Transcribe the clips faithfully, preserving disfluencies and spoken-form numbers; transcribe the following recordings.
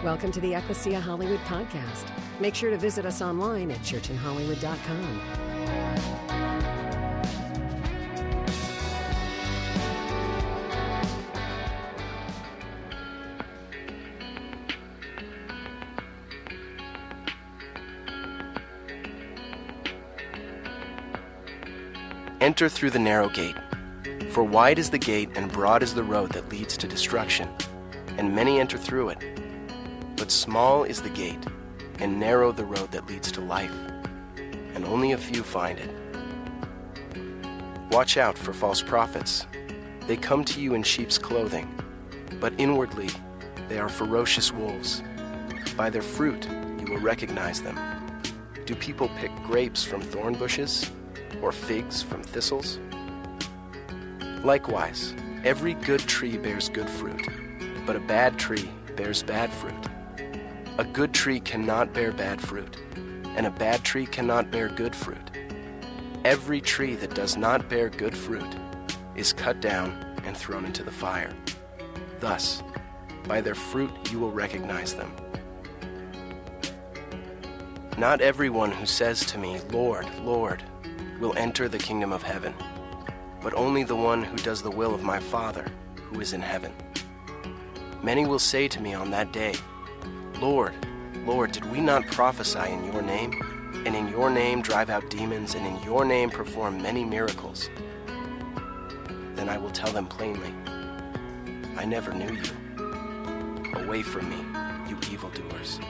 Welcome to the Ecclesia Hollywood podcast. Make sure to visit us online at church in hollywood dot com. Enter through the narrow gate. For wide is the gate and broad is the road that leads to destruction, and many enter through it. But small is the gate, and narrow the road that leads to life, and only a few find it. Watch out for false prophets. They come to you in sheep's clothing, but inwardly they are ferocious wolves. By their fruit you will recognize them. Do people pick grapes from thorn bushes, or figs from thistles? Likewise, every good tree bears good fruit, but a bad tree bears bad fruit. A good tree cannot bear bad fruit, and a bad tree cannot bear good fruit. Every tree that does not bear good fruit is cut down and thrown into the fire. Thus, by their fruit you will recognize them. Not everyone who says to me, Lord, Lord, will enter the kingdom of heaven, but only the one who does the will of my Father who is in heaven. Many will say to me on that day, Lord, Lord, did we not prophesy in your name, and in your name drive out demons, and in your name perform many miracles? Then I will tell them plainly, I never knew you. Away from me, you evildoers.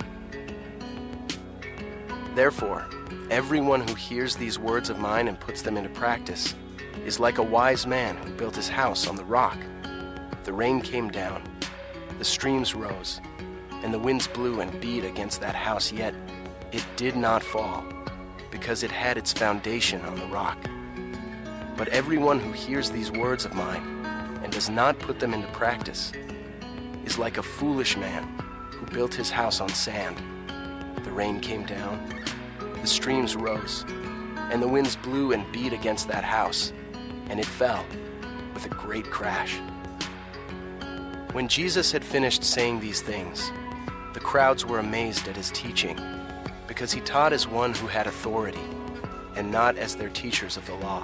Therefore, everyone who hears these words of mine and puts them into practice is like a wise man who built his house on the rock. The rain came down, the streams rose, and the winds blew and beat against that house, yet it did not fall, because it had its foundation on the rock. But everyone who hears these words of mine and does not put them into practice is like a foolish man who built his house on sand. The rain came down, the streams rose, and the winds blew and beat against that house, and it fell with a great crash. When Jesus had finished saying these things, the crowds were amazed at his teaching, because he taught as one who had authority, and not as their teachers of the law.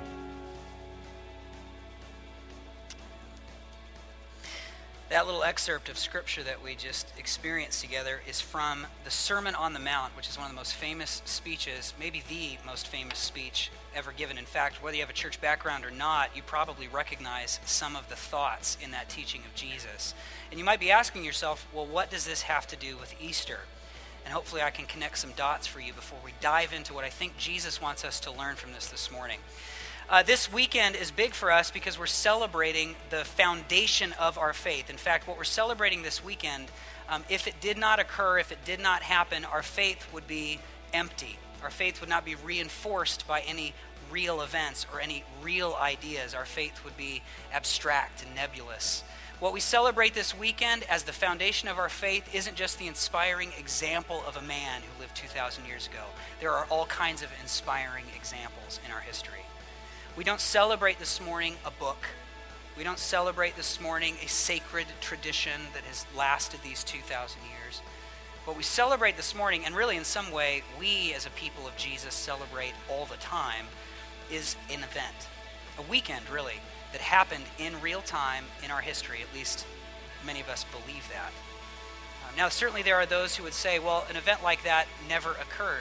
That little excerpt of scripture that we just experienced together is from the Sermon on the Mount, which is one of the most famous speeches, maybe the most famous speech ever given. In fact, whether you have a church background or not, you probably recognize some of the thoughts in that teaching of Jesus. And you might be asking yourself, well, what does this have to do with Easter? And hopefully I can connect some dots for you before we dive into what I think Jesus wants us to learn from this this morning. Uh, this weekend is big for us because we're celebrating the foundation of our faith. In fact, what we're celebrating this weekend, um, if it did not occur, if it did not happen, our faith would be empty. Our faith would not be reinforced by any real events or any real ideas. Our faith would be abstract and nebulous. What we celebrate this weekend as the foundation of our faith isn't just the inspiring example of a man who lived two thousand years ago. There are all kinds of inspiring examples in our history. We don't celebrate this morning a book. We don't celebrate this morning a sacred tradition that has lasted these two thousand years. What we celebrate this morning, and really in some way we as a people of Jesus celebrate all the time, is an event, a weekend really, that happened in real time in our history. At least many of us believe that. Um, now certainly there are those who would say, well, an event like that never occurred.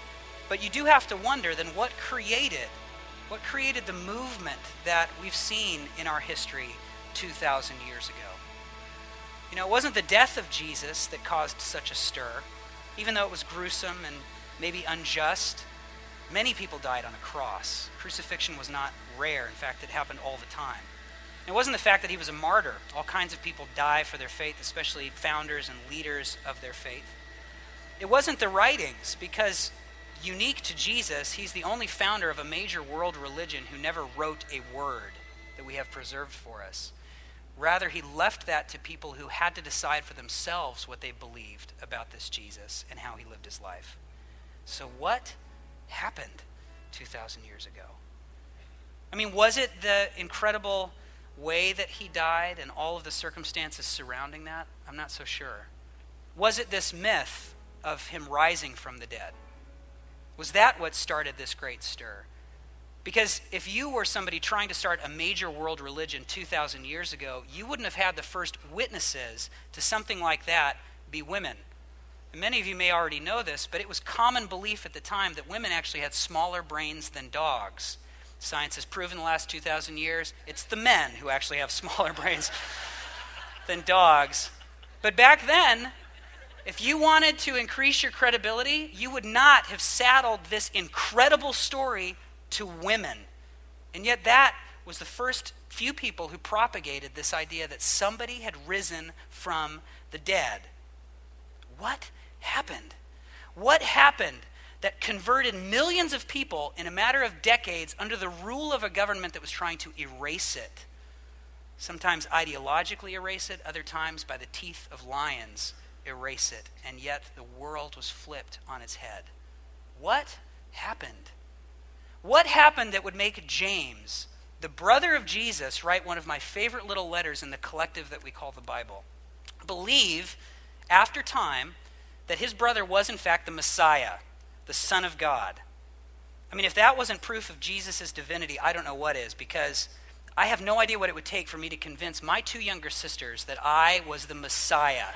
But you do have to wonder then what created What created the movement that we've seen in our history two thousand years ago? You know, it wasn't the death of Jesus that caused such a stir. Even though it was gruesome and maybe unjust, many people died on a cross. Crucifixion was not rare. In fact, it happened all the time. It wasn't the fact that he was a martyr. All kinds of people die for their faith, especially founders and leaders of their faith. It wasn't the writings, because unique to Jesus, he's the only founder of a major world religion who never wrote a word that we have preserved for us. Rather, he left that to people who had to decide for themselves what they believed about this Jesus and how he lived his life. So what happened two thousand years ago? I mean, was it the incredible way that he died and all of the circumstances surrounding that? I'm not so sure. Was it this myth of him rising from the dead? Was that what started this great stir? Because if you were somebody trying to start a major world religion two thousand years ago, you wouldn't have had the first witnesses to something like that be women. And many of you may already know this, but it was common belief at the time that women actually had smaller brains than dogs. Science has proven the last two thousand years, it's the men who actually have smaller brains than dogs. But back then, if you wanted to increase your credibility, you would not have saddled this incredible story to women. And yet that was the first few people who propagated this idea that somebody had risen from the dead. What happened? What happened that converted millions of people in a matter of decades under the rule of a government that was trying to erase it? Sometimes ideologically erase it, other times by the teeth of lions erase it. And yet the world was flipped on its head. What happened? What happened that would make James, the brother of Jesus, write one of my favorite little letters in the collective that we call the Bible, believe after time that his brother was in fact the Messiah, the Son of God? I mean, if that wasn't proof of Jesus' divinity, I don't know what is, because I have no idea what it would take for me to convince my two younger sisters that I was the Messiah.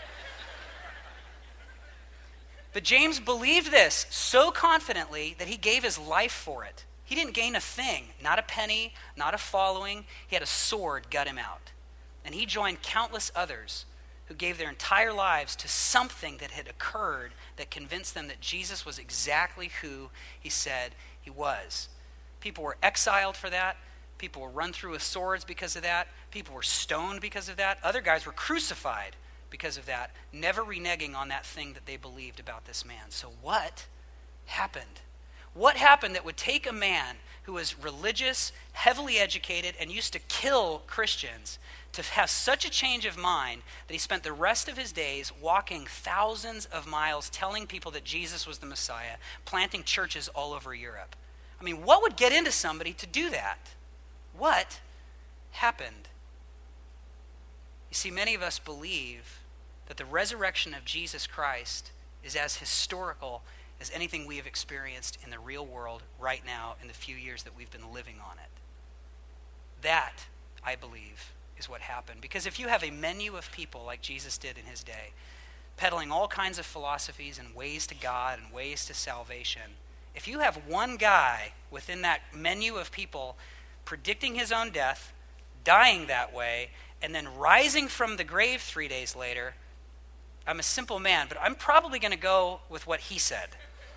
But James believed this so confidently that he gave his life for it. He didn't gain a thing, not a penny, not a following. He had a sword gut him out. And he joined countless others who gave their entire lives to something that had occurred that convinced them that Jesus was exactly who he said he was. People were exiled for that. People were run through with swords because of that. People were stoned because of that. Other guys were crucified because of that, never reneging on that thing that they believed about this man. So what happened? What happened that would take a man who was religious, heavily educated, and used to kill Christians to have such a change of mind that he spent the rest of his days walking thousands of miles telling people that Jesus was the Messiah, planting churches all over Europe? I mean, what would get into somebody to do that? What happened? You see, many of us believe that the resurrection of Jesus Christ is as historical as anything we have experienced in the real world right now in the few years that we've been living on it. That, I believe, is what happened. Because if you have a menu of people like Jesus did in his day, peddling all kinds of philosophies and ways to God and ways to salvation, if you have one guy within that menu of people predicting his own death, dying that way, and then rising from the grave three days later, I'm a simple man, but I'm probably going to go with what he said.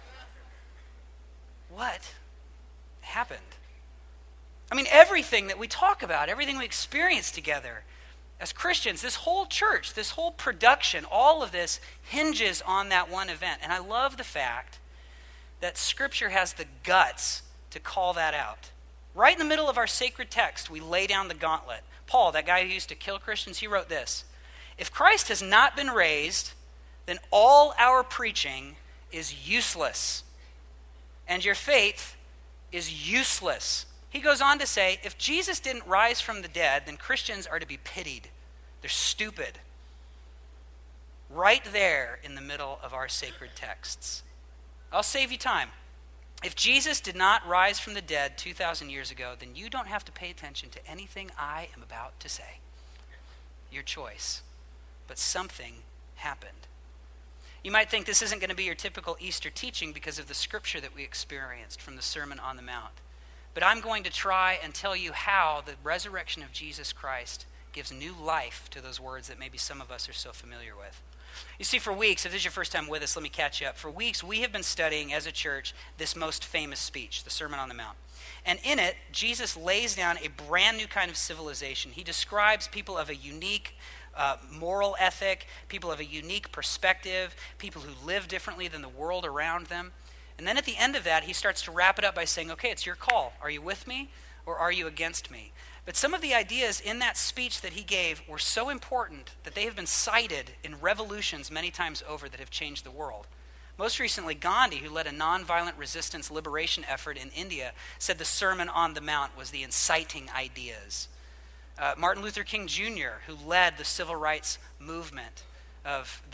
What happened? I mean, everything that we talk about, everything we experience together as Christians, this whole church, this whole production, all of this hinges on that one event. And I love the fact that Scripture has the guts to call that out. Right in the middle of our sacred text, we lay down the gauntlet. Paul, that guy who used to kill Christians, he wrote this: if Christ has not been raised, then all our preaching is useless, and your faith is useless. He goes on to say, if Jesus didn't rise from the dead, then Christians are to be pitied. They're stupid. Right there in the middle of our sacred texts. I'll save you time. If Jesus did not rise from the dead two thousand years ago, then you don't have to pay attention to anything I am about to say. Your choice. But something happened. You might think this isn't going to be your typical Easter teaching because of the scripture that we experienced from the Sermon on the Mount. But I'm going to try and tell you how the resurrection of Jesus Christ gives new life to those words that maybe some of us are so familiar with. You see, for weeks, if this is your first time with us, let me catch you up. For weeks, we have been studying as a church this most famous speech, the Sermon on the Mount. And in it, Jesus lays down a brand new kind of civilization. He describes people of a unique uh, moral ethic, people of a unique perspective, people who live differently than the world around them. And then at the end of that, he starts to wrap it up by saying, okay, it's your call. Are you with me or are you against me? But some of the ideas in that speech that he gave were so important that they have been cited in revolutions many times over that have changed the world. Most recently, Gandhi, who led a nonviolent resistance liberation effort in India, said the Sermon on the Mount was the inciting ideas. Uh, Martin Luther King Junior, who led the civil rights movement of the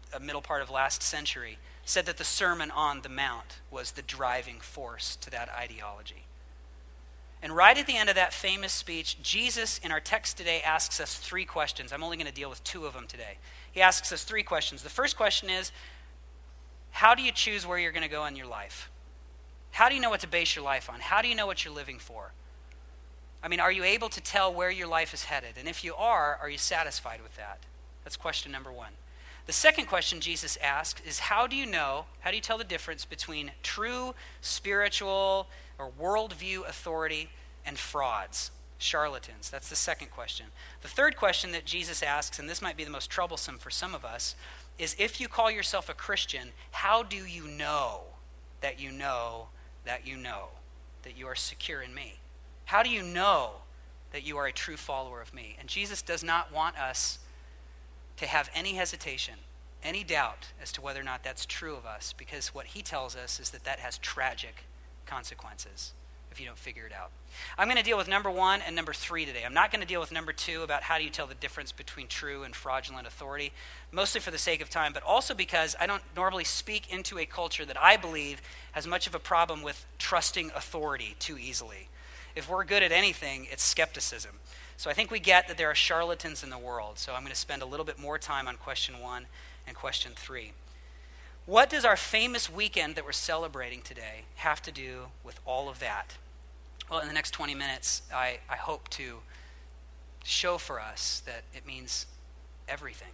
a middle part of last century, said that the Sermon on the Mount was the driving force to that ideology. And right at the end of that famous speech, Jesus, in our text today, asks us three questions. I'm only going to deal with two of them today. He asks us three questions. The first question is, how do you choose where you're going to go in your life? How do you know what to base your life on? How do you know what you're living for? I mean, are you able to tell where your life is headed? And if you are, are you satisfied with that? That's question number one. The second question Jesus asked is, how do you know, how do you tell the difference between true spiritual or worldview authority and frauds, charlatans? That's the second question. The third question that Jesus asks, and this might be the most troublesome for some of us, is if you call yourself a Christian, how do you know that you know that you know that you are secure in me? How do you know that you are a true follower of me? And Jesus does not want us to have any hesitation, any doubt as to whether or not that's true of us, because what he tells us is that that has tragic consequences if you don't figure it out. I'm going to deal with number one and number three today. I'm not going to deal with number two about how do you tell the difference between true and fraudulent authority, mostly for the sake of time, but also because I don't normally speak into a culture that I believe has much of a problem with trusting authority too easily. If we're good at anything, it's skepticism. So I think we get that there are charlatans in the world. So I'm going to spend a little bit more time on question one and question three. What does our famous weekend that we're celebrating today have to do with all of that? Well, in the next twenty minutes, I, I hope to show for us that it means everything.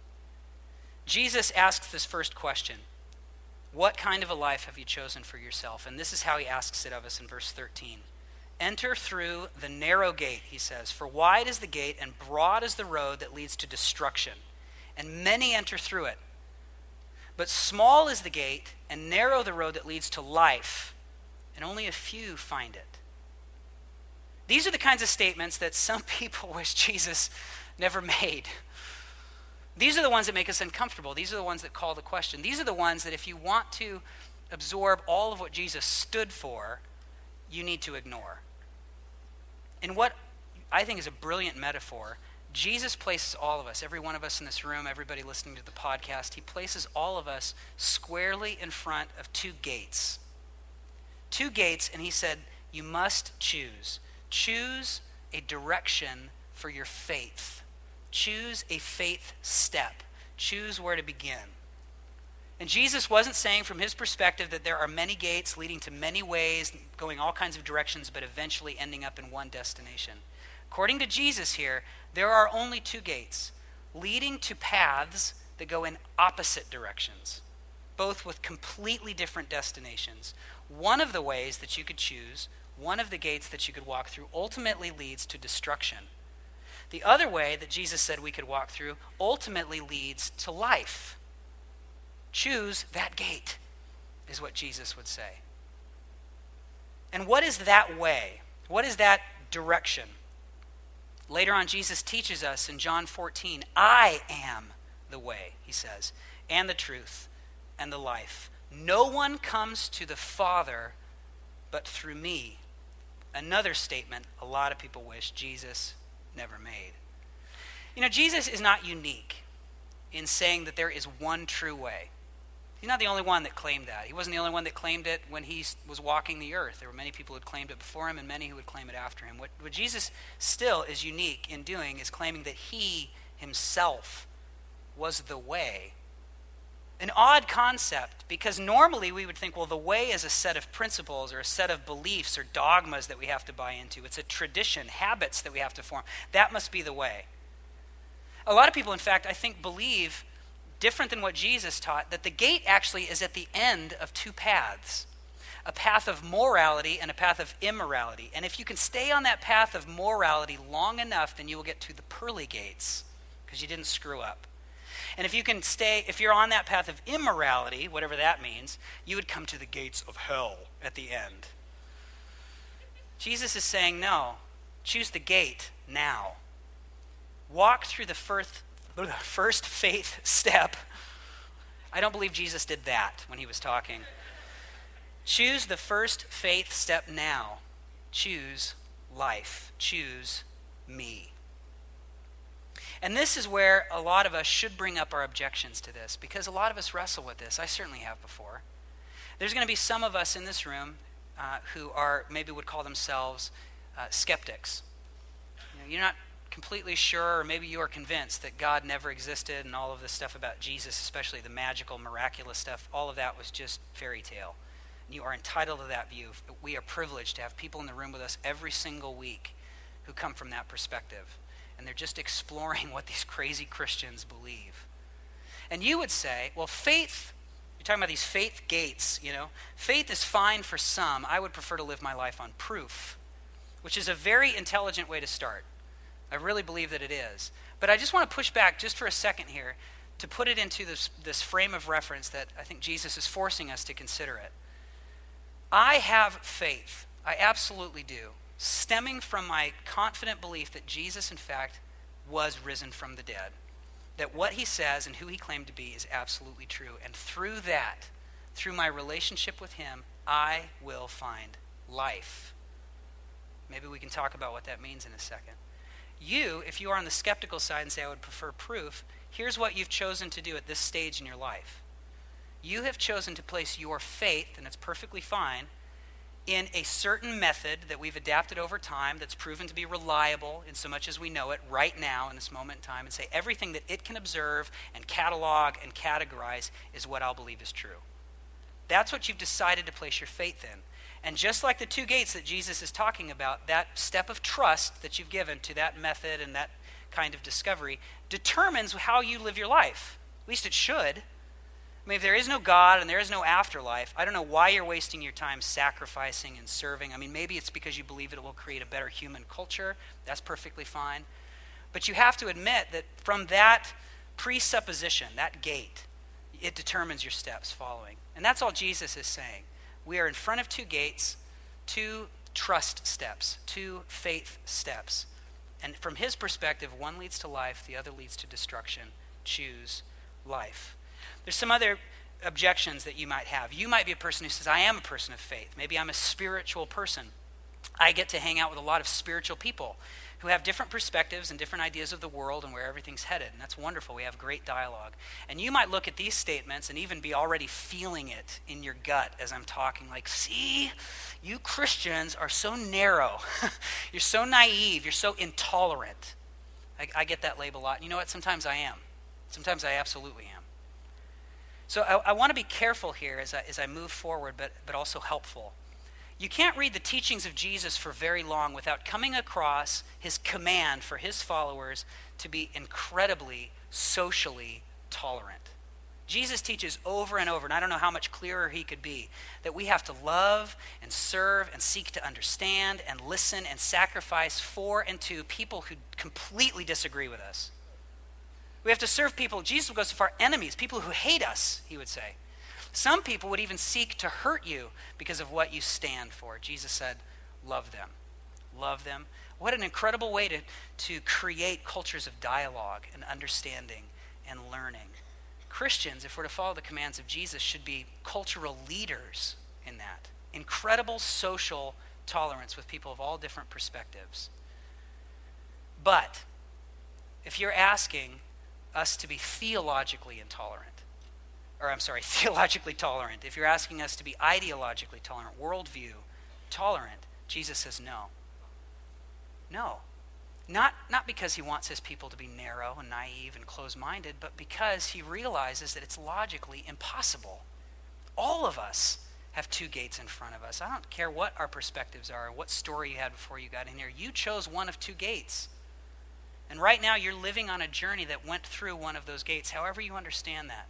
Jesus asks this first question: what kind of a life have you chosen for yourself? And this is how he asks it of us in verse thirteen. Enter through the narrow gate, he says, for wide is the gate and broad is the road that leads to destruction, and many enter through it. But small is the gate and narrow the road that leads to life, and only a few find it. These are the kinds of statements that some people wish Jesus never made. These are the ones that make us uncomfortable. These are the ones that call the question. These are the ones that if you want to absorb all of what Jesus stood for, you need to ignore. And what I think is a brilliant metaphor, Jesus places all of us, every one of us in this room, everybody listening to the podcast, he places all of us squarely in front of two gates. Two gates, and he said, you must choose. Choose a direction for your faith. Choose a faith step. Choose where to begin. And Jesus wasn't saying from his perspective that there are many gates leading to many ways, going all kinds of directions, but eventually ending up in one destination. According to Jesus here, there are only two gates, leading to paths that go in opposite directions, both with completely different destinations. One of the ways that you could choose, one of the gates that you could walk through, ultimately leads to destruction. The other way that Jesus said we could walk through ultimately leads to life. Choose that gate, is what Jesus would say. And what is that way? What is that direction? Later on, Jesus teaches us in John fourteen, I am the way, he says, and the truth and the life. No one comes to the Father but through me. Another statement a lot of people wish Jesus never made. You know, Jesus is not unique in saying that there is one true way. He's not the only one that claimed that. He wasn't the only one that claimed it when he was walking the earth. There were many people who had claimed it before him and many who would claim it after him. What, what Jesus still is unique in doing is claiming that he himself was the way. An odd concept, because normally we would think, well, the way is a set of principles or a set of beliefs or dogmas that we have to buy into. It's a tradition, habits that we have to form. That must be the way. A lot of people, in fact, I think believe, different than what Jesus taught, that the gate actually is at the end of two paths, a path of morality and a path of immorality. And if you can stay on that path of morality long enough, then you will get to the pearly gates, because you didn't screw up. And if you can stay, if you're on that path of immorality, whatever that means, you would come to the gates of hell at the end. Jesus is saying, no, choose the gate now. Walk through the first, first faith step. I don't believe Jesus did that when he was talking. Choose the first faith step now. Choose life. Choose me. And this is where a lot of us should bring up our objections to this, because a lot of us wrestle with this. I certainly have before. There's going to be some of us in this room uh, who are, maybe would call themselves uh, skeptics. You know, you're not completely sure, or maybe you are convinced that God never existed, and all of this stuff about Jesus, especially the magical, miraculous stuff, all of that was just fairy tale. And you are entitled to that view. We are privileged to have people in the room with us every single week who come from that perspective. And they're just exploring what these crazy Christians believe. And you would say, well, faith, you're talking about these faith gates, you know. Faith is fine for some. I would prefer to live my life on proof, which is a very intelligent way to start. I really believe that it is. But I just want to push back just for a second here to put it into this, this frame of reference that I think Jesus is forcing us to consider it. I have faith. I absolutely do. Stemming from my confident belief that Jesus, in fact, was risen from the dead. That what he says and who he claimed to be is absolutely true. And through that, through my relationship with him, I will find life. Maybe we can talk about what that means in a second. You, if you are on the skeptical side and say, I would prefer proof, here's what you've chosen to do at this stage in your life. You have chosen to place your faith, and it's perfectly fine, in a certain method that we've adapted over time that's proven to be reliable in so much as we know it right now in this moment in time, and say everything that it can observe and catalog and categorize is what I'll believe is true. That's what you've decided to place your faith in. And just like the two gates that Jesus is talking about, that step of trust that you've given to that method and that kind of discovery determines how you live your life. At least it should. I mean, if there is no God and there is no afterlife, I don't know why you're wasting your time sacrificing and serving. I mean, maybe it's because you believe it will create a better human culture. That's perfectly fine. But you have to admit that from that presupposition, that gate, it determines your steps following. And that's all Jesus is saying. We are in front of two gates, two trust steps, two faith steps. And from his perspective, one leads to life, the other leads to destruction. Choose life. There's some other objections that you might have. You might be a person who says, I am a person of faith. Maybe I'm a spiritual person. I get to hang out with a lot of spiritual people who have different perspectives and different ideas of the world and where everything's headed. And that's wonderful. We have great dialogue. And you might look at these statements and even be already feeling it in your gut as I'm talking, like, see, you Christians are so narrow. You're so naive. You're so intolerant. I, I get that label a lot. And you know what? Sometimes I am. Sometimes I absolutely am. So I, I want to be careful here as I, as I move forward, but, but also helpful. You can't read the teachings of Jesus for very long without coming across his command for his followers to be incredibly socially tolerant. Jesus teaches over and over, and I don't know how much clearer he could be, that we have to love and serve and seek to understand and listen and sacrifice for and to people who completely disagree with us. We have to serve people, Jesus would go so far, enemies, people who hate us, he would say. Some people would even seek to hurt you because of what you stand for. Jesus said, love them. Love them. What an incredible way to, to create cultures of dialogue and understanding and learning. Christians, if we're to follow the commands of Jesus, should be cultural leaders in that. Incredible social tolerance with people of all different perspectives. But if you're asking us to be theologically intolerant, or I'm sorry, theologically tolerant, if you're asking us to be ideologically tolerant, worldview tolerant, Jesus says no. No. Not, not because he wants his people to be narrow and naive and closed-minded, but because he realizes that it's logically impossible. All of us have two gates in front of us. I don't care what our perspectives are, or what story you had before you got in here. You chose one of two gates. And right now you're living on a journey that went through one of those gates, however you understand that.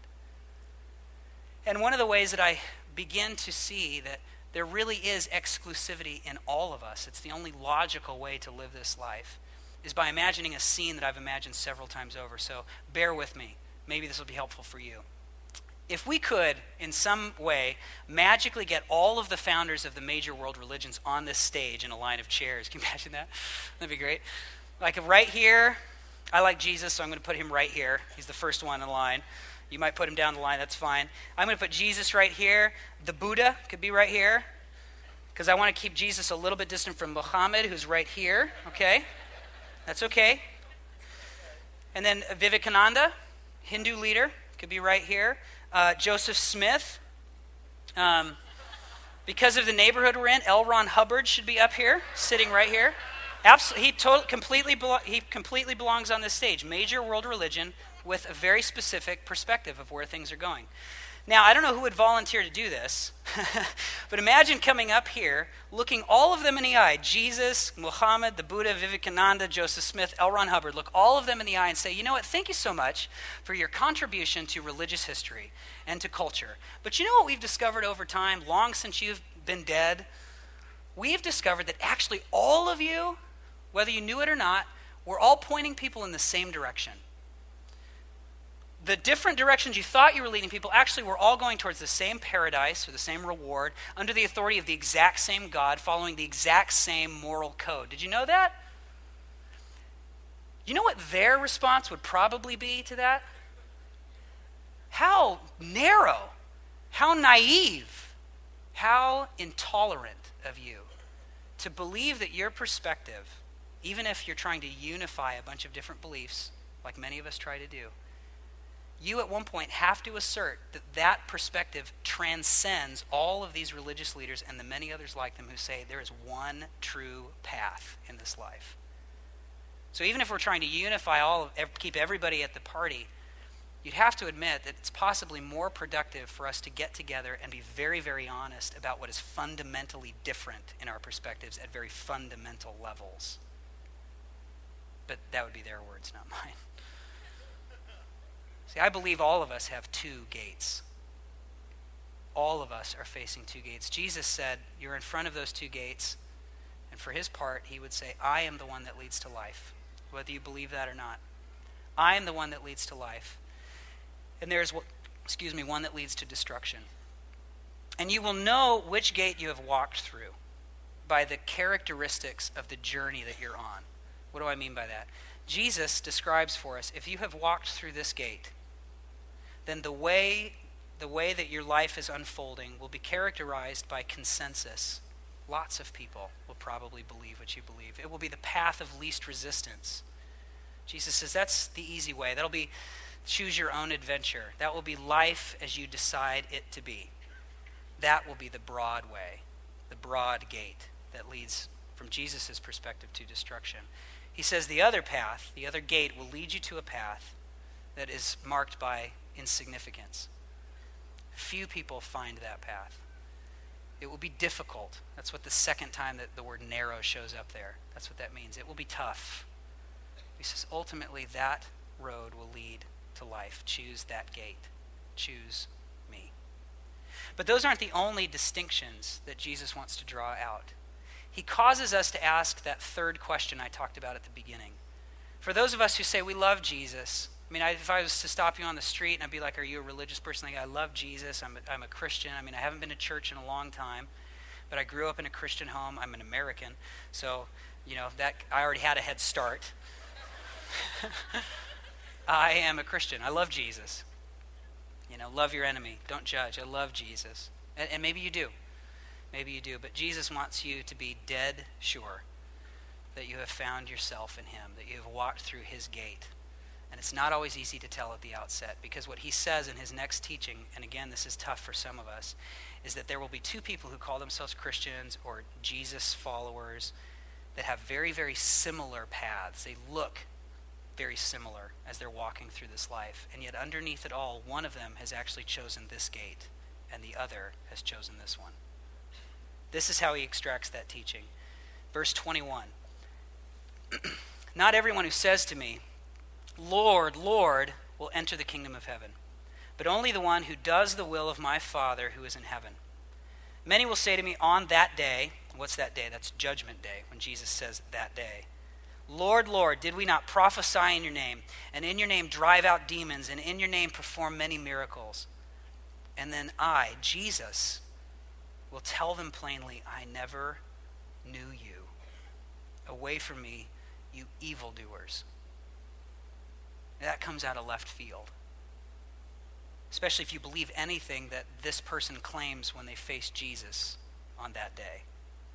And one of the ways that I begin to see that there really is exclusivity in all of us, it's the only logical way to live this life, is by imagining a scene that I've imagined several times over. So bear with me. Maybe this will be helpful for you. If we could, in some way, magically get all of the founders of the major world religions on this stage in a line of chairs. Can you imagine that? That'd be great. Like right here, I like Jesus, so I'm going to put him right here. He's the first one in line. You might put him down the line, that's fine. I'm going to put Jesus right here. The Buddha could be right here, because I want to keep Jesus a little bit distant from Muhammad, who's right here, okay? That's okay. And then Vivekananda, Hindu leader, could be right here. Uh, Joseph Smith. Um, because of the neighborhood we're in, L. Ron Hubbard should be up here, sitting right here. Absolutely, he to- completely belo- he completely belongs on this stage. Major world religion with a very specific perspective of where things are going. Now, I don't know who would volunteer to do this, but imagine coming up here, looking all of them in the eye, Jesus, Muhammad, the Buddha, Vivekananda, Joseph Smith, L. Ron Hubbard, look all of them in the eye and say, you know what, thank you so much for your contribution to religious history and to culture. But you know what we've discovered over time, long since you've been dead? We've discovered that actually all of you, whether you knew it or not, were all pointing people in the same direction. The different directions you thought you were leading people actually were all going towards the same paradise or the same reward under the authority of the exact same God, following the exact same moral code. Did you know that? You know what their response would probably be to that? How narrow, how naive, how intolerant of you to believe that your perspective, even if you're trying to unify a bunch of different beliefs, like many of us try to do, you at one point have to assert that that perspective transcends all of these religious leaders and the many others like them who say there is one true path in this life. So even if we're trying to unify all of, keep everybody at the party, you'd have to admit that it's possibly more productive for us to get together and be very, very honest about what is fundamentally different in our perspectives at very fundamental levels. But that would be their words, not mine. See, I believe all of us have two gates. All of us are facing two gates. Jesus said, you're in front of those two gates, and for his part, he would say, I am the one that leads to life, whether you believe that or not. I am the one that leads to life. And there's, excuse me, one that leads to destruction. And you will know which gate you have walked through by the characteristics of the journey that you're on. What do I mean by that? Jesus describes for us, if you have walked through this gate, then the way the way that your life is unfolding will be characterized by consensus. Lots of people will probably believe what you believe. It will be the path of least resistance. Jesus says that's the easy way. That'll be choose your own adventure. That will be life as you decide it to be. That will be the broad way, the broad gate that leads, from Jesus' perspective, to destruction. He says the other path, the other gate, will lead you to a path that is marked by insignificance. Few people find that path. It will be difficult. That's what the second time that the word narrow shows up there. That's what that means. It will be tough. He says ultimately that road will lead to life. Choose that gate. Choose me. But those aren't the only distinctions that Jesus wants to draw out. He causes us to ask that third question I talked about at the beginning. For those of us who say we love Jesus, I mean, I, if I was to stop you on the street and I'd be like, are you a religious person? Like, I love Jesus. I'm a, I'm a Christian. I mean, I haven't been to church in a long time, but I grew up in a Christian home. I'm an American. So, you know, that I already had a head start. I am a Christian. I love Jesus. You know, love your enemy. Don't judge. I love Jesus. And, and maybe you do. Maybe you do, but Jesus wants you to be dead sure that you have found yourself in him, that you have walked through his gate. And it's not always easy to tell at the outset, because what he says in his next teaching, and again, this is tough for some of us, is that there will be two people who call themselves Christians or Jesus followers that have very, very similar paths. They look very similar as they're walking through this life. And yet underneath it all, one of them has actually chosen this gate, and the other has chosen this one. This is how he extracts that teaching. Verse twenty-one. Not everyone who says to me, Lord, Lord, will enter the kingdom of heaven, but only the one who does the will of my Father who is in heaven. Many will say to me on that day, what's that day? That's Judgment Day, when Jesus says that day. Lord, Lord, did we not prophesy in your name, and in your name drive out demons, and in your name perform many miracles? And then I, Jesus, will tell them plainly, I never knew you. Away from me, you evildoers. That comes out of left field. Especially if you believe anything that this person claims when they face Jesus on that day.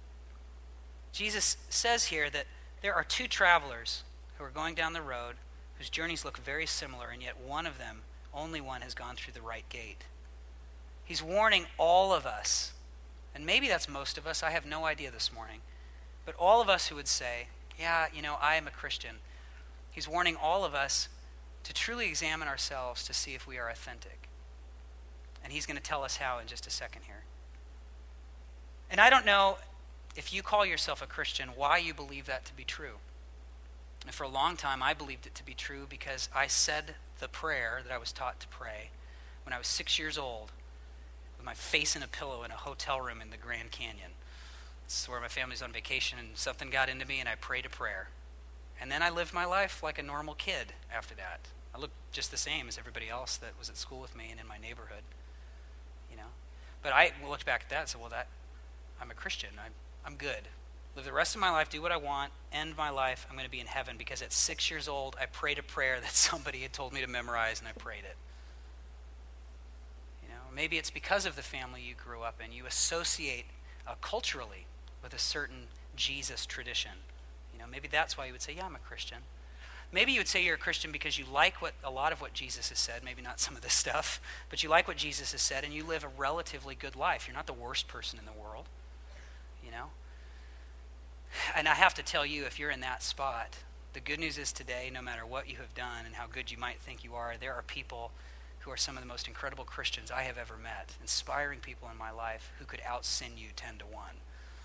Jesus says here that there are two travelers who are going down the road. whose journeys look very similar, and yet one of them, only one, has gone through the right gate. He's warning all of us, and maybe that's most of us, I have no idea this morning, but all of us who would say, yeah, you know, I am a Christian. He's warning all of us to truly examine ourselves to see if we are authentic. And he's going to tell us how in just a second here. And I don't know if you call yourself a Christian, why you believe that to be true. And for a long time, I believed it to be true because I said the prayer that I was taught to pray when I was six years old with my face in a pillow in a hotel room in the Grand Canyon. This is where my family's on vacation, and something got into me, and I prayed a prayer. And then I lived my life like a normal kid after that. I looked just the same as everybody else that was at school with me and in my neighborhood. You know, but I looked back at that and said, well, that I'm a Christian. I'm, I'm good. Live the rest of my life, do what I want, end my life, I'm going to be in heaven because at six years old, I prayed a prayer that somebody had told me to memorize, and I prayed it. You know, maybe it's because of the family you grew up in. You associate uh, culturally with a certain Jesus tradition. You know, maybe that's why you would say, yeah, I'm a Christian. Maybe you would say you're a Christian because you like what a lot of what Jesus has said, maybe not some of this stuff, but you like what Jesus has said and you live a relatively good life. You're not the worst person in the world, you know? And I have to tell you, if you're in that spot, the good news is today, no matter what you have done and how good you might think you are, there are people who are some of the most incredible Christians I have ever met, inspiring people in my life who could out-sin you ten to one.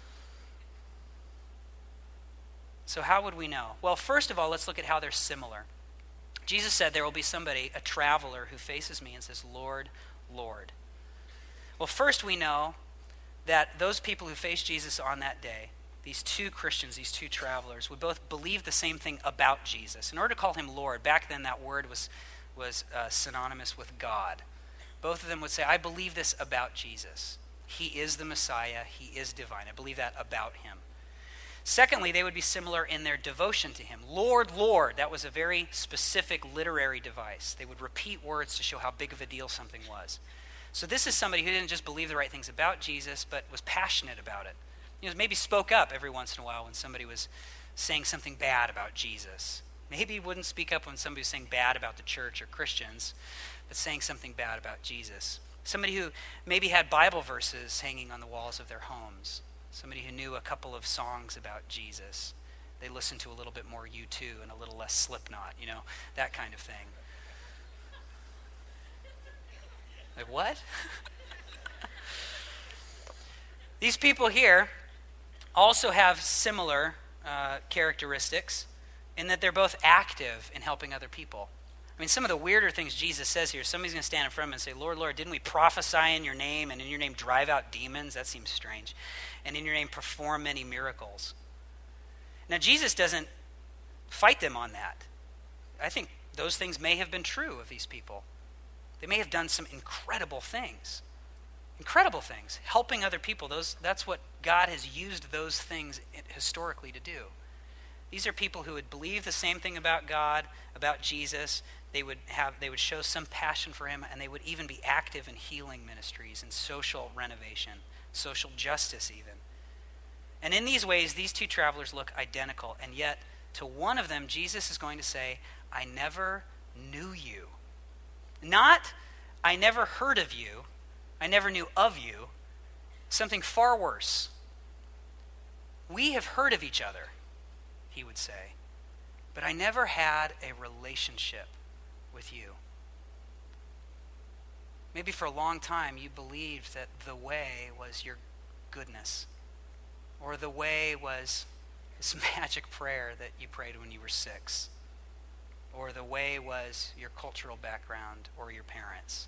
So how would we know? Well, first of all, let's look at how they're similar. Jesus said there will be somebody, a traveler, who faces me and says, Lord, Lord. Well, first we know that those people who faced Jesus on that day, these two Christians, these two travelers, would both believe the same thing about Jesus. In order to call him Lord, back then that word was, was uh, synonymous with God. Both of them would say, I believe this about Jesus. He is the Messiah. He is divine. I believe that about him. Secondly, they would be similar in their devotion to him. Lord, Lord, that was a very specific literary device. They would repeat words to show how big of a deal something was. So this is somebody who didn't just believe the right things about Jesus, but was passionate about it. You know, maybe spoke up every once in a while when somebody was saying something bad about Jesus. Maybe wouldn't speak up when somebody was saying bad about the church or Christians, but saying something bad about Jesus. Somebody who maybe had Bible verses hanging on the walls of their homes. Somebody who knew a couple of songs about Jesus. They listened to a little bit more U two and a little less Slipknot, you know, that kind of thing. Like, what? These people here also have similar uh, characteristics in that they're both active in helping other people. I mean, some of the weirder things Jesus says here, somebody's going to stand in front of him and say, Lord, Lord, didn't we prophesy in your name, and in your name drive out demons? That seems strange. And in your name perform many miracles. Now, Jesus doesn't fight them on that. I think those things may have been true of these people. They may have done some incredible things. Incredible things. Helping other people. Those, that's what God has used those things historically to do. These are people who would believe the same thing about God, about Jesus. They would have, they would show some passion for him, and they would even be active in healing ministries and social renovation, social justice even. And in these ways, these two travelers look identical, and yet to one of them, Jesus is going to say, I never knew you. Not, I never heard of you, I never knew of you, something far worse. We have heard of each other, he would say, but I never had a relationship with you. Maybe for a long time you believed that the way was your goodness, or the way was this magic prayer that you prayed when you were six, or the way was your cultural background or your parents.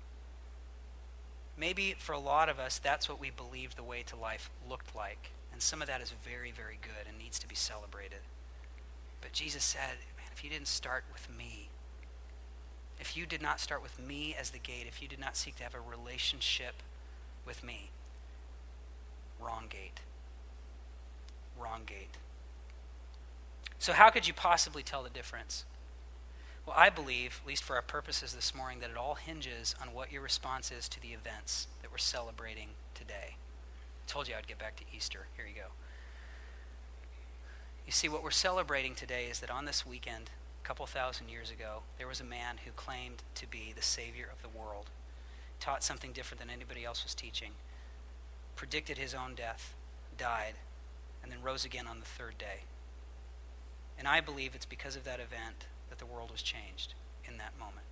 Maybe for a lot of us, that's what we believed the way to life looked like. And some of that is very, very good and needs to be celebrated. But Jesus said, man, if you didn't start with me, if you did not start with me as the gate, if you did not seek to have a relationship with me, wrong gate. Wrong gate. So how could you possibly tell the difference? Well, I believe, at least for our purposes this morning, that it all hinges on what your response is to the events that we're celebrating today. I told you I'd get back to Easter. Here you go. You see, what we're celebrating today is that on this weekend, a couple thousand years ago, there was a man who claimed to be the Savior of the world, taught something different than anybody else was teaching, predicted his own death, died, and then rose again on the third day. And I believe it's because of that event that the world was changed in that moment.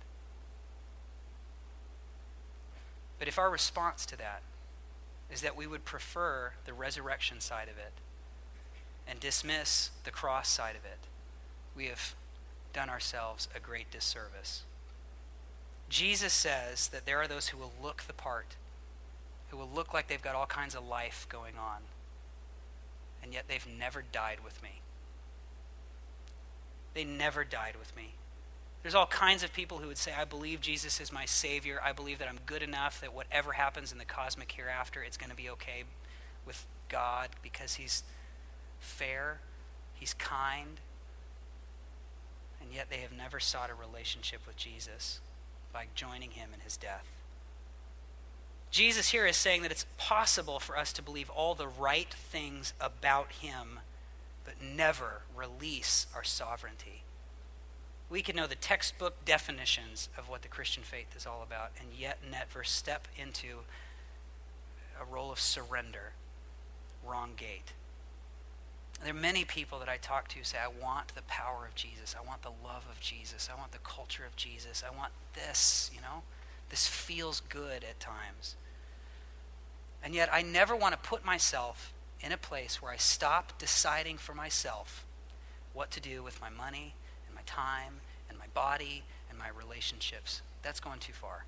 But if our response to that is that we would prefer the resurrection side of it and dismiss the cross side of it, we have done ourselves a great disservice. Jesus says that there are those who will look the part, who will look like they've got all kinds of life going on, and yet they've never died with me. They never died with me. There's all kinds of people who would say, I believe Jesus is my Savior. I believe that I'm good enough that whatever happens in the cosmic hereafter, it's going to be okay with God because he's fair, he's kind. And yet they have never sought a relationship with Jesus by joining him in his death. Jesus here is saying that it's possible for us to believe all the right things about him, but never release our sovereignty. We can know the textbook definitions of what the Christian faith is all about, and yet never step into a role of surrender. Wrong gate. There are many people that I talk to who say, I want the power of Jesus. I want the love of Jesus. I want the culture of Jesus. I want this, you know. This feels good at times. And yet I never want to put myself in a place where I stop deciding for myself what to do with my money and my time and my body and my relationships. That's going too far.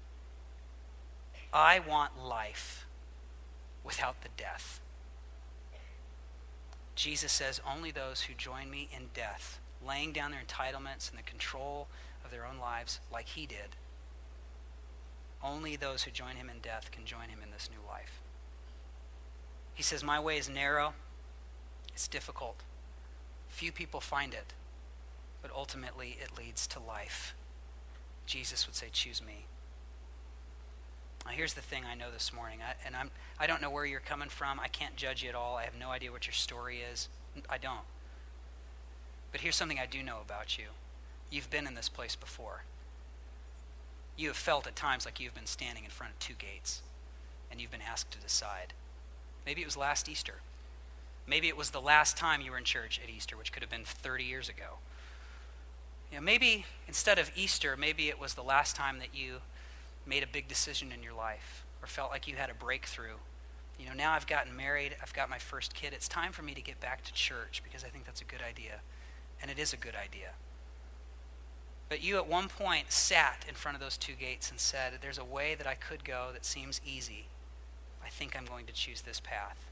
I want life without the death. Jesus says only those who join me in death, laying down their entitlements and the control of their own lives like he did, only those who join him in death can join him in this new life. He says, my way is narrow, it's difficult. Few people find it, but ultimately it leads to life. Jesus would say, choose me. Now here's the thing I know this morning, I, and I'm, I don't know where you're coming from. I can't judge you at all. I have no idea what your story is. I don't. But here's something I do know about you. You've been in this place before. You have felt at times like you've been standing in front of two gates, and you've been asked to decide. Maybe it was last Easter. Maybe it was the last time you were in church at Easter, which could have been thirty years ago. You know, maybe instead of Easter, maybe it was the last time that you made a big decision in your life or felt like you had a breakthrough. You know, now I've gotten married, I've got my first kid. It's time for me to get back to church because I think that's a good idea. And it is a good idea. But you at one point sat in front of those two gates and said, there's a way that I could go that seems easy. I think I'm going to choose this path.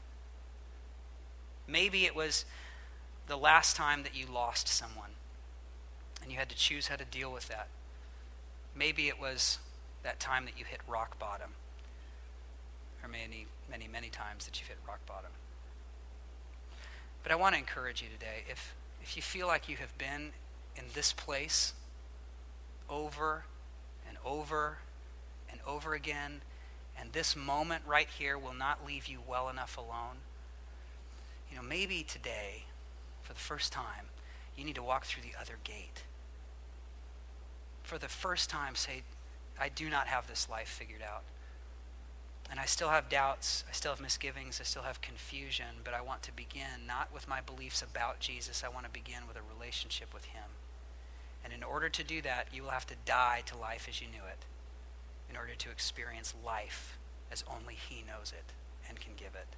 Maybe it was the last time that you lost someone and you had to choose how to deal with that. Maybe it was that time that you hit rock bottom, or many, many, many times that you've hit rock bottom. But I want to encourage you today, if if you feel like you have been in this place over and over and over again, and this moment right here will not leave you well enough alone, you know, maybe today, for the first time, you need to walk through the other gate. For the first time, say, I do not have this life figured out. And I still have doubts, I still have misgivings, I still have confusion, but I want to begin not with my beliefs about Jesus, I want to begin with a relationship with him. And in order to do that, you will have to die to life as you knew it, in order to experience life as only he knows it and can give it.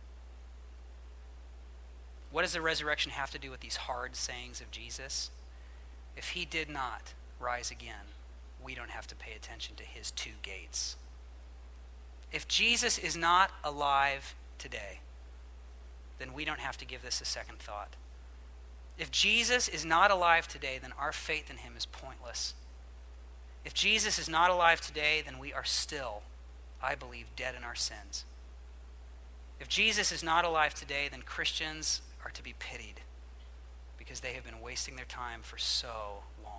What does the resurrection have to do with these hard sayings of Jesus? If he did not rise again, we don't have to pay attention to his two gates. If Jesus is not alive today, then we don't have to give this a second thought. If Jesus is not alive today, then our faith in him is pointless. If Jesus is not alive today, then we are still, I believe, dead in our sins. If Jesus is not alive today, then Christians are to be pitied because they have been wasting their time for so long.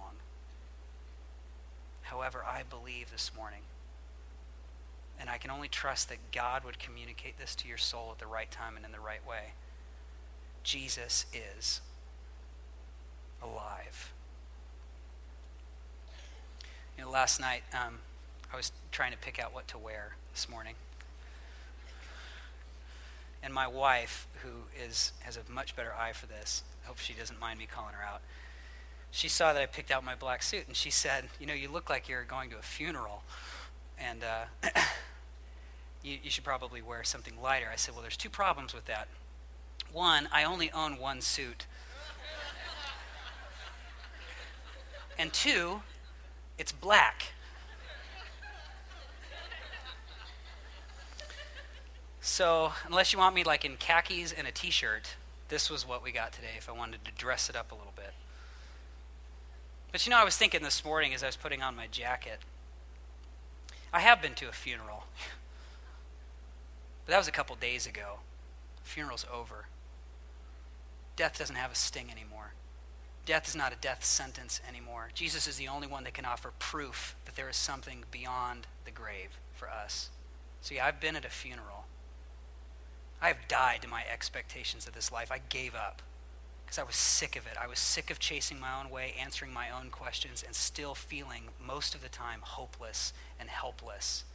However, I believe this morning, and I can only trust that God would communicate this to your soul at the right time and in the right way. Jesus is alive. last night, um, I was trying to pick out what to wear this morning. And my wife, who is has a much better eye for this, I hope she doesn't mind me calling her out, she saw that I picked out my black suit, and she said, you know, you look like you're going to a funeral, and uh, you, you should probably wear something lighter. I said, well, there's two problems with that. One, I only own one suit. And two, it's black. So unless you want me like in khakis and a t-shirt, this was what we got today if I wanted to dress it up a little bit. But you know, I was thinking this morning as I was putting on my jacket, I have been to a funeral. But that was a couple days ago. The funeral's over. Death doesn't have a sting anymore. Death is not a death sentence anymore. Jesus is the only one that can offer proof that there is something beyond the grave for us. So yeah, I've been at a funeral. I have died to my expectations of this life. I gave up because I was sick of it. I was sick of chasing my own way, answering my own questions, and still feeling most of the time hopeless and helpless.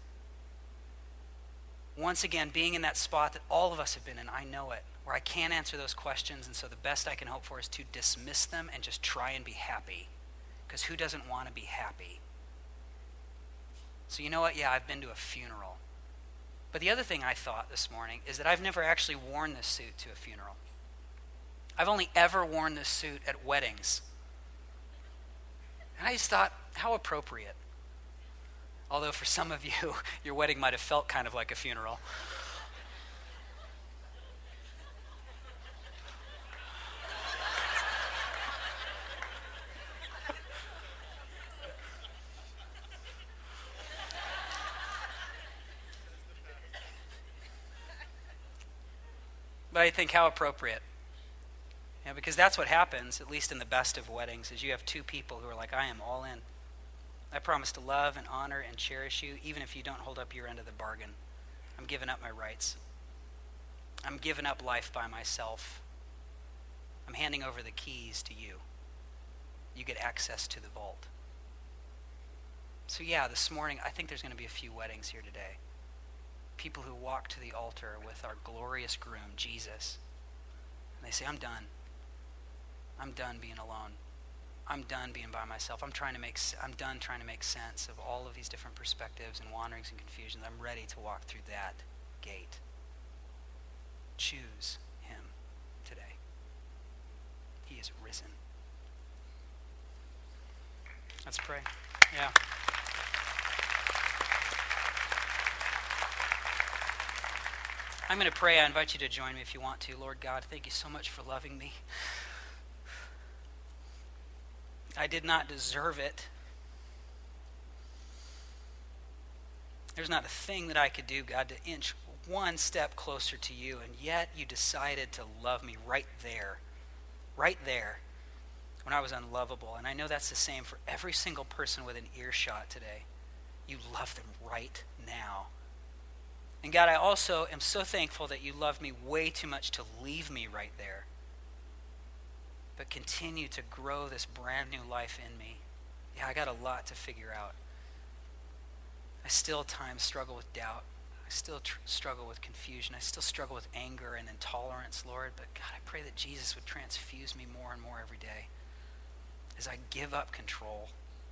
Once again, being in that spot that all of us have been in, I know it, where I can't answer those questions, and so the best I can hope for is to dismiss them and just try and be happy. Because who doesn't want to be happy? So you know what? Yeah, I've been to a funeral. But the other thing I thought this morning is that I've never actually worn this suit to a funeral. I've only ever worn this suit at weddings. And I just thought, how appropriate. Although for some of you, your wedding might have felt kind of like a funeral. But I think how appropriate. Yeah, because that's what happens, at least in the best of weddings, is you have two people who are like, I am all in. I promise to love and honor and cherish you, even if you don't hold up your end of the bargain. I'm giving up my rights. I'm giving up life by myself. I'm handing over the keys to you. You get access to the vault. So yeah, this morning, I think there's going to be a few weddings here today. People who walk to the altar with our glorious groom, Jesus. And they say, I'm done. I'm done being alone. I'm done being by myself. I'm trying to make. I'm done trying to make sense of all of these different perspectives and wanderings and confusions. I'm ready to walk through that gate. Choose him today. He is risen. Let's pray. Yeah. I'm going to pray. I invite you to join me if you want to. Lord God, thank you so much for loving me. I did not deserve it. There's not a thing that I could do, God, to inch one step closer to you, and yet you decided to love me right there, right there, when I was unlovable. And I know that's the same for every single person within earshot today. You love them right now. And God, I also am so thankful that you love me way too much to leave me right there, but continue to grow this brand new life in me. Yeah, I got a lot to figure out. I still at times struggle with doubt. I still tr- struggle with confusion. I still struggle with anger and intolerance, Lord. But God, I pray that Jesus would transfuse me more and more every day as I give up control.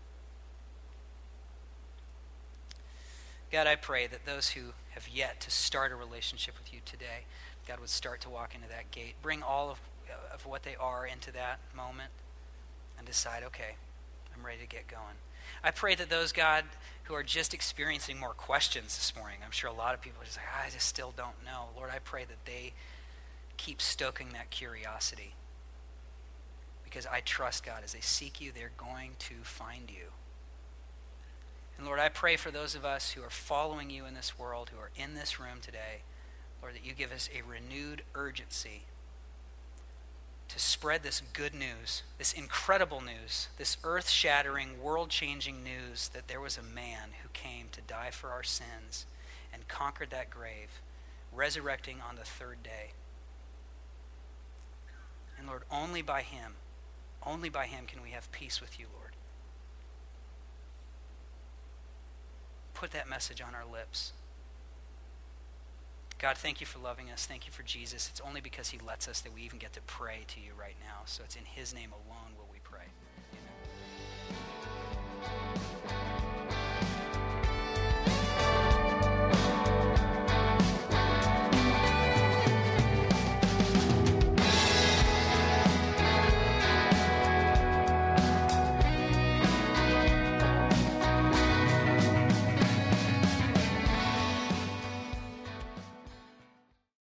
God, I pray that those who have yet to start a relationship with you today, God would start to walk into that gate. Bring all of of what they are into that moment and decide, okay, I'm ready to get going. I pray that those, God, who are just experiencing more questions this morning, I'm sure a lot of people are just like, I just still don't know. Lord, I pray that they keep stoking that curiosity, because I trust, God, as they seek you, they're going to find you. And Lord, I pray for those of us who are following you in this world, who are in this room today, Lord, that you give us a renewed urgency to spread this good news, this incredible news, this earth-shattering, world-changing news that there was a man who came to die for our sins and conquered that grave, resurrecting on the third day. And Lord, only by him, only by him can we have peace with you, Lord. put that message on our lips. God, thank you for loving us. Thank you for Jesus. It's only because he lets us that we even get to pray to you right now. So it's in his name alone will we pray. Amen.